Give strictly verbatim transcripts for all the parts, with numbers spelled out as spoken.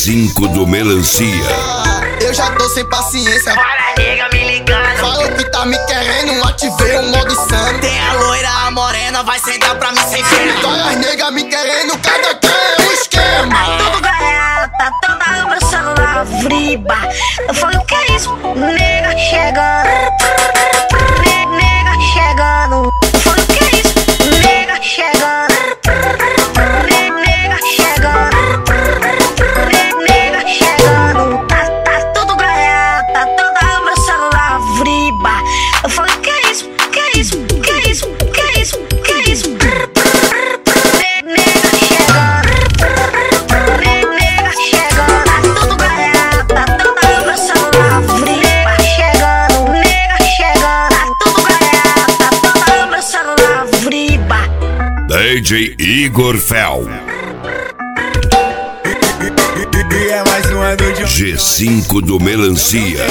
cinco do Melancia. Eu já tô sem paciência. Para nega me ligando. Falou que tá me querendo, ativei o modo insano. Tem a loira, a morena, vai sentar pra mim sem pena. Várias nega me querendo, cada quem é um esquema. Tudo ganhado, tá toda o meu celular vriba. Eu falei, o que é isso? Nega chegando. Ne- Nega chegando. Eu falei, o que é isso? Nega chegando. Ne- Nega chegando. Ne- Nega chegando. Tá, tá tudo ganhado, tá toda o meu celular vriba. Eu falei, o que é isso? O que é isso? O que é isso? O que é isso? O que é isso? Ne- Nega chegando. Ne- Nega chegando. Tá tudo ganhado, tá toda o meu celular vriba. Chegando, nega chegando. Tá tudo ganhado, tá toda o meu celular vriba. D J Igor Fel. E é mais uma do G cinco do Melancia.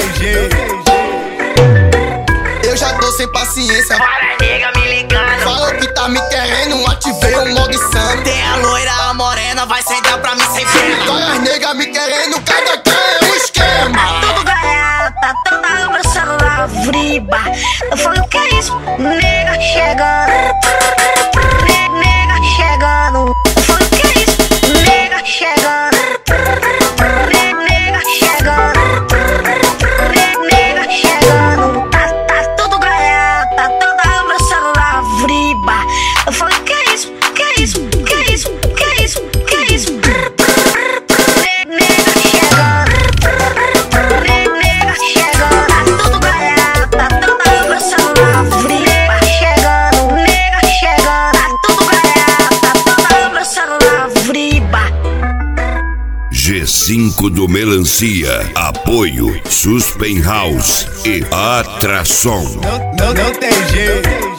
Eu já tô sem paciência. Para nega me ligando. Falou que tá me querendo, ativei o modo insano. Tem a loira, a morena, vai sentar pra mim sem pena. Várias nega me querendo, cada quem é um esquema. Tudo ganhado, tá toda o meu celular vriba. Eu falei, o que é isso? Nega chegando. Ne- Nega chegando. Eu falei, o que é isso? Nega chegando. Ne- Nega chegando. Ne- Nega chegando. Tá, tá tudo ganhado, tá toda o meu celular vriba. Eu falei, o que é isso? O que é isso? O que é isso? O que é isso? O que é isso? Ne- Nega chegando. Ne- Nega chegando. Tá tudo ganhado, tá toda o meu celular vriba. Chegando, nega chegando. Tá tudo ganhado, tá toda o meu celular vriba. G cinco do Melancia. Apoio Suspen House e Atração. Não, não, não tem jeito.